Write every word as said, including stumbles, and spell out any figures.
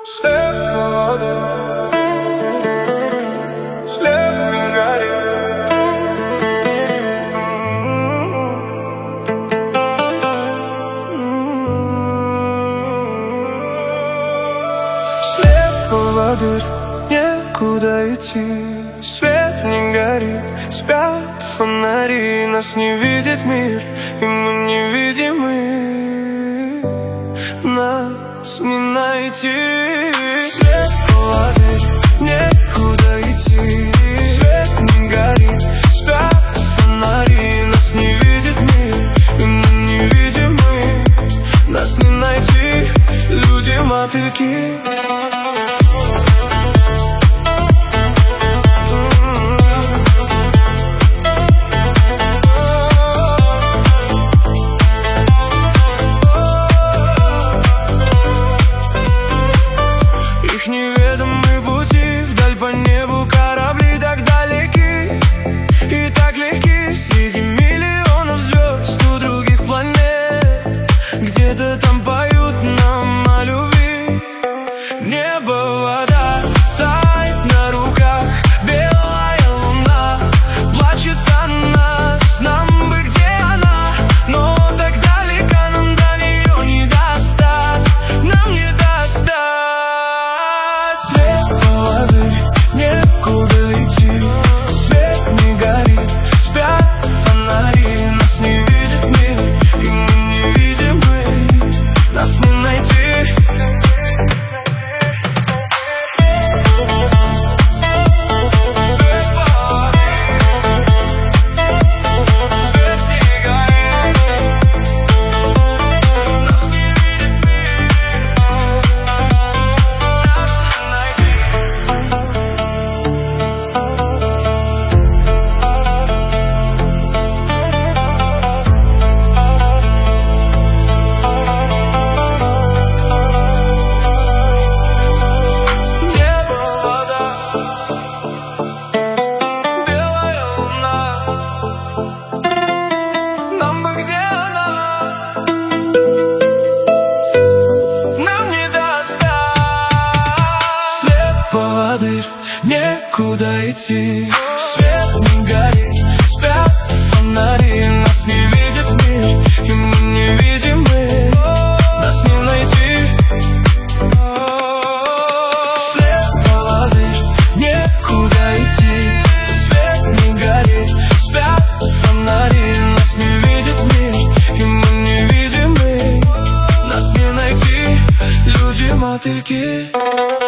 След воды, след не горит. След воды, некуда идти. Свет не горит, спят фонари. Нас не видит мир, и мы невидимы. Нас не найти. Свет воды, некуда идти. Свет не горит, спят фонари. Нас не видит мир, и мы невидимы. Нас не найти, люди-мотыльки. Неведомые пути, вдаль по небу корабли так далеки и так легки. Среди миллионов звезд у других планет где-то там поют нам о любви. Небо, вода, тает на руках. Белая луна плачет о нас. Нам бы где она, но так далеко, нам до нее не достать. Нам не достать. Некуда идти, свет не горит, спят фонари. Нас не видит мир, и мы невидимы. Нас не найти. Свет воды, свет не горит. Нас не видит мир, нас не найти. Некуда идти, свет не горит, спят фонари. Нас не видит мир, и мы невидимы. Нас не найти. След воды, некуда идти, свет не горит, спят фонари. Нас не видит мир, и мы невидимы. Нас не найти, люди-мотыльки.